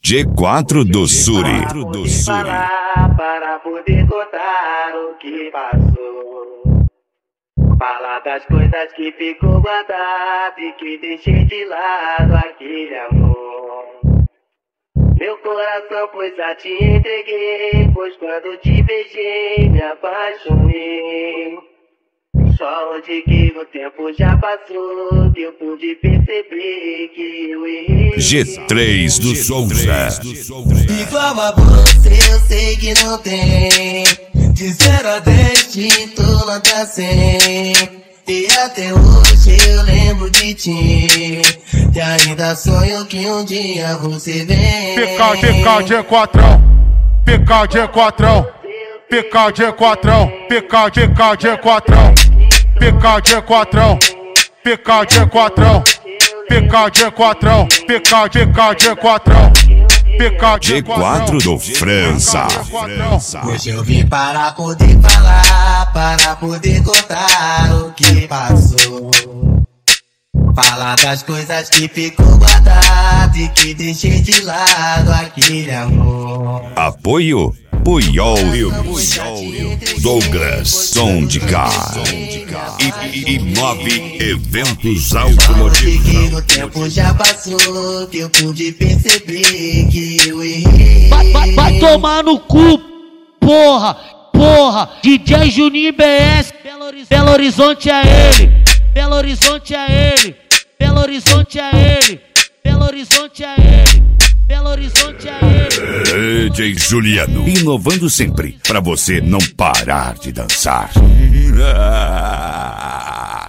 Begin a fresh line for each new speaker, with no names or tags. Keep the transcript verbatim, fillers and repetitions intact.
G quatro do Suri.
Falar para poder contar o que passou. Falar das coisas que ficou guardado e que deixei de lado aquele amor. Meu coração, pois já te entreguei, pois quando te beijei me apaixonei. Só onde que o tempo já passou, que eu pude perceber que eu errei.
G três do Souza.
Igual a você eu sei que não tem. De zero a dez te tô nota cem. E até hoje eu lembro de ti. E ainda sonho que um dia você vem.
Pica de K de quatrão, pica de quatrão, pica de quatrão, pica de K de quatrão, pica de quatrão, pica de quatrão, pica de quatrão, pica de K de quatrão, pica de
G quatro do França.
Hoje eu vim para poder falar, para poder contar o que passou. Falar das coisas que ficou guardado e que deixei de lado aquele amor.
Apoio Puyol Douglas Som de Cá e, e move eventos automotivos.
O tempo já passou, que eu pude perceber que eu errei.
Vai, vai, vai tomar no cu, porra, porra. D J Juninho B S, Belo Horizonte, Belo Horizonte é ele, Belo Horizonte é ele, Belo Horizonte é ele, Belo Horizonte é ele, Belo Horizonte é ele.
D J Juliano, inovando sempre pra você não parar de dançar.